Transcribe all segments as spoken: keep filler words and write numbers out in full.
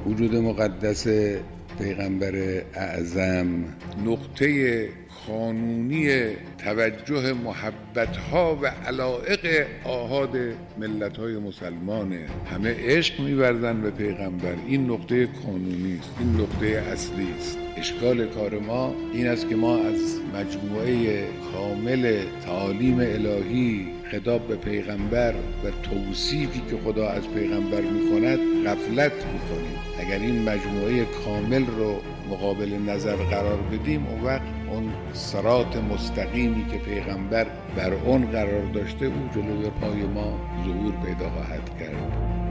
وجود مقدس پیغمبر اعظم نقطه قانونی توجه محبت‌ها و علایق آحاد ملت‌های مسلمانه. همه عشق می‌ورزن به پیغمبر. این نقطه قانونی است، این نقطه اصلی است. اشکال کار ما این است که ما از مجموعه کامل تعالیم الهی خطاب به پیغمبر و توصیفی که خدا از پیغمبر می‌کند غفلت می‌کنیم. اگر این مجموعه کامل رو مقابل نظر قرار بدیم، اون وقت اون صراط مستقیمی که پیغمبر بر اون قرار داشته او جلوی پای ما ظهور پیدا خواهد کرد.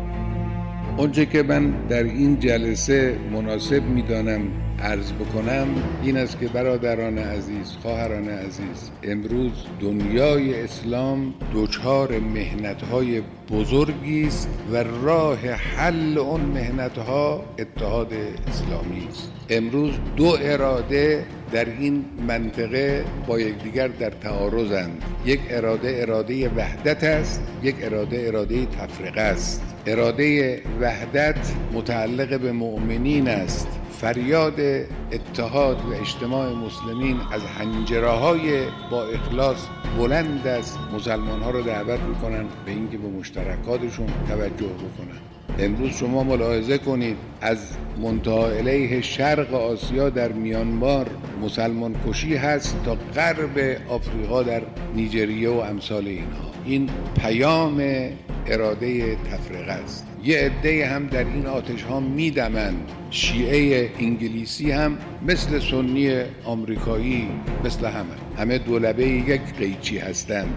اونچه که من در این جلسه مناسب می‌دانم عرض بکنم این است که برادران عزیز، خواهران عزیز، امروز دنیای اسلام دچار مهنت‌های بزرگی است و راه حل اون مهنت‌ها اتحاد اسلامی است. امروز دو اراده در این منطقه با یکدیگر در تعارضند. یک اراده اراده وحدت است، یک اراده اراده تفرقه است. اراده وحدت متعلق به مؤمنین است. فریاد اتحاد و اجتماع مسلمین از حنجره‌های با اخلاص بلند است. مسلمان‌ها رو دعوت می‌کنن به اینکه به مشترکاتشون توجه بکنن. امروز شما ملاحظه کنید از منتهی علیه شرق آسیا در میانمار مسلمان کشی هست تا غرب آفریقا در نیجریه و امثال اینها. این پیام اراده تفرقه است. یه عده هم در این آتش ها میدمند. شیعه انگلیسی هم مثل سنی آمریکایی مثل همه همه دولبه یک قیچی هستند.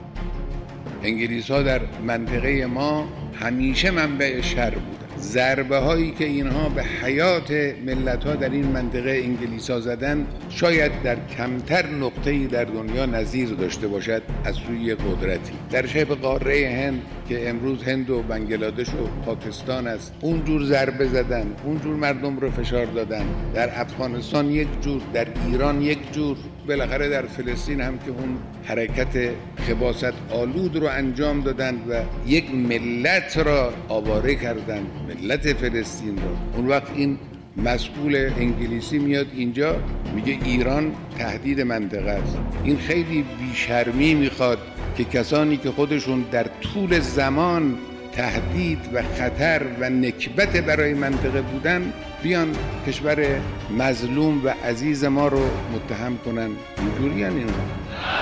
انگلیس ها در منطقه ما همیشه منبع شر بودند. ضربه هایی که اینها به حیات ملت ها در این منطقه انگلیس ها زدن شاید در کمتر نقطه‌ای در دنیا نظیر داشته باشد از سوی قدرتی. در شبه قاره هند که امروز هند و بنگلادش و پاکستان است، اونجور ضربه زدن، اونجور مردم رو فشار دادن. در افغانستان یک جور، در ایران یک جور، بالاخره در فلسطین هم که اون حرکت خباثت آلود رو انجام دادن و یک ملت را آواره کردن، ملت فلسطین رو. اون وقت این مسئول انگلیسی میاد اینجا میگه ایران تهدید منطقه است. این خیلی بیشرمی میخواد که کسانی که خودشون در طول زمان تهدید و خطر و نکبت برای منطقه بودن بیان کشور مظلوم و عزیز ما رو متهم کنن. اینجوری اینها.